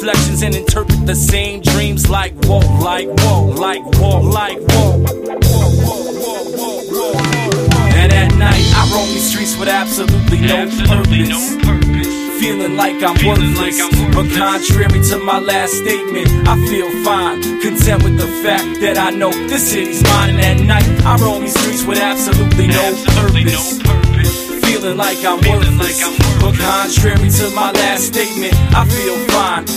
reflections and interpret the same dreams like whoa, like whoa, like whoa, like whoa. And at night I roam these streets with absolutely no purpose, feeling like I'm worthless. But contrary to my last statement, I feel fine, content with the fact that I know this city's mine. And at night I roam these streets with absolutely no purpose, feeling like I'm worthless. But contrary to my last statement, I feel fine,